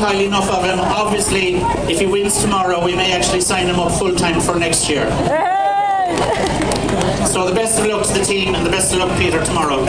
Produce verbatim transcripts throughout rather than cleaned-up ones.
highly enough of him. Obviously, if he wins tomorrow, we may actually sign him up full-time for next year. So the best of luck to the team, and the best of luck, Peter, tomorrow.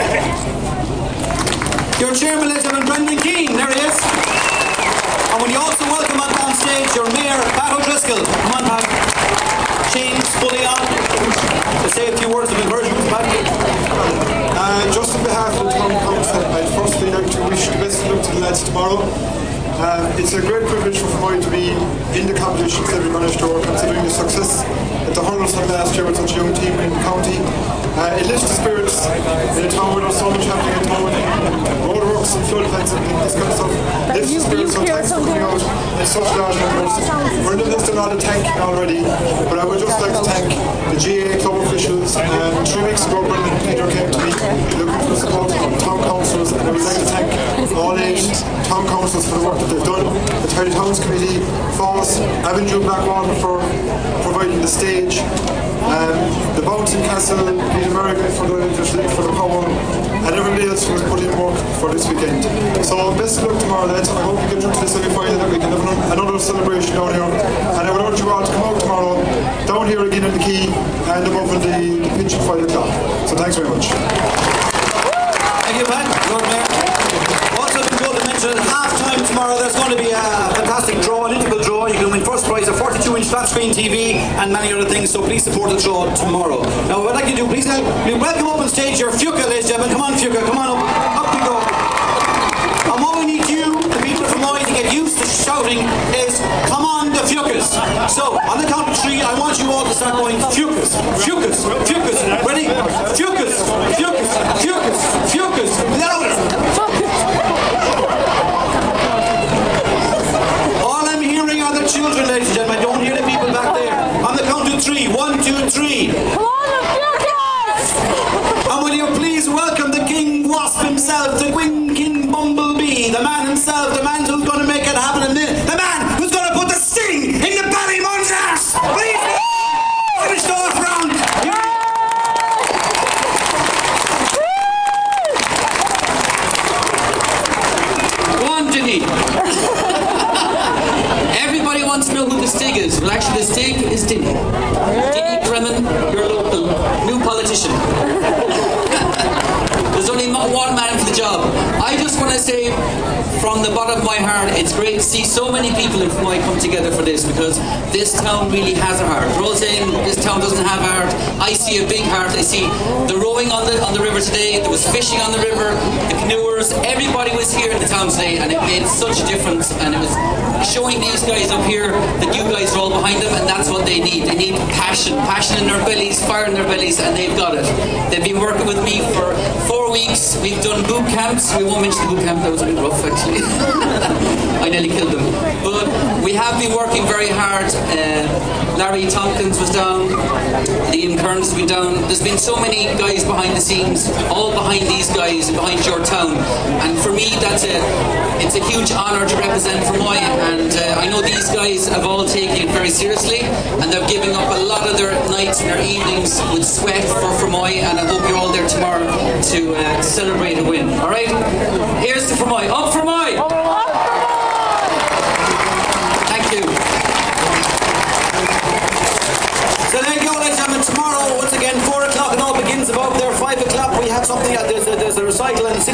Your chairman, ladies and gentlemen, Brendan Keane. There he is. And will you also welcome up on stage your mayor, Pat O'Driscoll. Come on, Pat. Chains fully on. To say a few words of encouragement, Pat. Uh, just on behalf of the Town Council, I'd firstly like to wish the best of luck to the lads tomorrow. Uh, it's a great privilege for Fermoy to be in the competitions that we managed to work, considering the success that the hurlers had last year with such a young team in the county. Uh, it lifts the spirits in a town where there's so much happening in town, roadworks and floodlights and this kind of stuff. Lifts the spirits, so thanks for coming out in such large numbers. We're in the list of a lot of thanking already, but I would just like to thank the G A A club officials. Um, three weeks ago, Brendan and Peter came to me looking for the support from town councils, and I would like to thank all eight town councils for the work that they've done. The Tidy Towns Committee, Foss, Avenue Blackwater for providing the stage, um, the Bouncing Castle, Peter Merrigan for the for the power, and everybody else who has put in work for this weekend. So best of luck tomorrow, lads. I hope we get through to the semi-final and we can have another celebration down here. And I would urge you all to come out tomorrow, down here again in the quay and above in the, the pitch at five o'clock. So thanks very much. Thank you, Pat. Lord Mayor. Also, to go to mention at half time tomorrow, there's going to be a fantastic draw, an integral draw. You can win first prize a forty-two inch flat screen T V and many other things. So please support the draw tomorrow. Now, what I'd like you to do, please help me welcome up on stage your Fiuca, ladies and gentlemen. Come on, Fiuca, come on up. Up we go. And what we need you, the people from Moy, to get used to shouting is, come on, the Fiucas. So, on the count of three, I want you all to start going, Fiucas, Fiucas, Fiucas. Ready? Fiucas, Fiucas, Fiucas, Fiucas. Louder. All I'm hearing are the children, ladies and gentlemen. I don't hear the people back there. On the count of three. One, two, three. Come on, the Fiucas! And will you please welcome the King Wasp himself, the Queen King Bumblebee, the man himself, the man who's going to make it happen, and the, the man who's going to put the sting in the Ballymun's ass! Please! Finish the off round! Go on, Ginny! Everybody wants to know who the Stig is. Well, actually, the Stig is Dinny. Dinny Kremen, your local new politician. There's only one man for the job. I just want to say, from the bottom of my heart, it's great to see so many people in Fermoy come together for this, because this town really has a heart. We're all saying this town doesn't have a heart. I see a big heart. I see the rowing on the on the river today. There was fishing on the river. The canoers. Everybody was here in the town today, and it made such a difference. And it was showing these guys up here that you guys are all behind them, and that's what they need. They need passion, passion in their bellies, fire in their bellies, and they've got it. They've been working with me for four weeks. We've done boot camps. We won't mention the boot camp. That was a bit rough, actually. I nearly killed them. But we have been working very hard. Uh, Larry Tompkins was down. Liam Kearns has been down. There's been so many guys behind the scenes, all behind these guys, behind your town. And for me, that's a, it's a huge honour to represent Fermoy. And uh, I know these guys have all taken it very seriously, and they're giving up a lot of their nights and their evenings with sweat for Fermoy. And I hope you're all there tomorrow to uh, celebrate a win. All right? Here's to Fermoy. Up Fermoy! Thank you. So there you go, ladies and gentlemen. Tomorrow, once again, four o'clock, and all begins about there. Five o'clock, we have something. There's a, there's a recital and